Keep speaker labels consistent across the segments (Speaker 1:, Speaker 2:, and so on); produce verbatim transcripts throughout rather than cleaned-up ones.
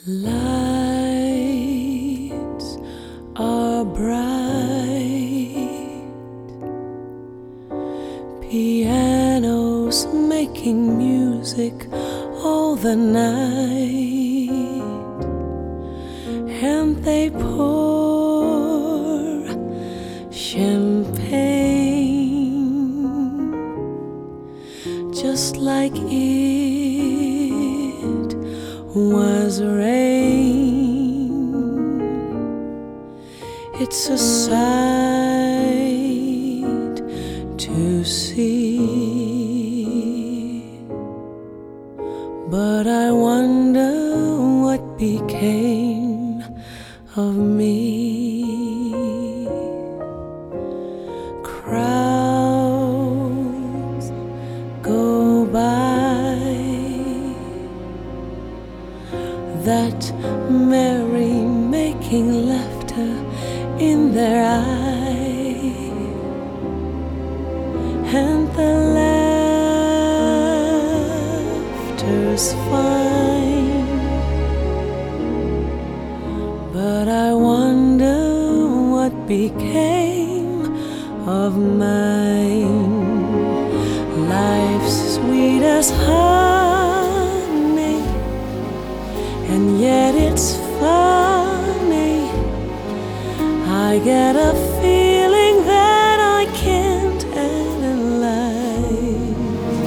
Speaker 1: Lights are bright, pianos making music all the night, and they pour champagne just like it was rain. It's a sight to see, but I wonder what became of me. Crowds go by, that merry-making laughter in their eye, and the laughter's fine, but I wonder what became of mine. Life's sweet as honey, and yet it's funny, I get a feeling that I can't analyze.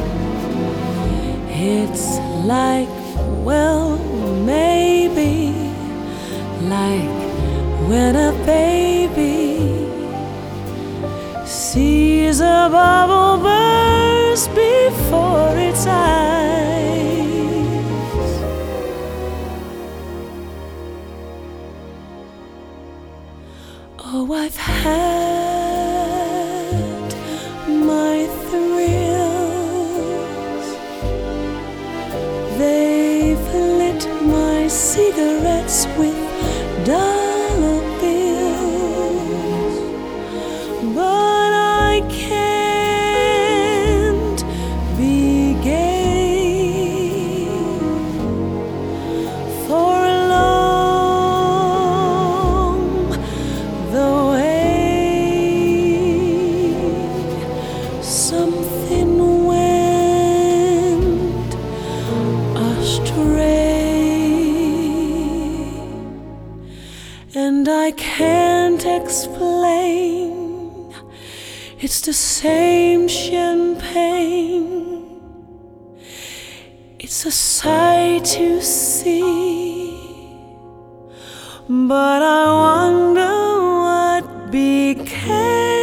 Speaker 1: It's like, well, maybe like when a baby sees a bubble burst before its eyes. Oh, I've had my thrills, they've lit my cigarettes with dollar bills, but I can't be gay for long the way something went astray, and I can't explain. It's the same champagne, it's a sight to see, but I wonder what became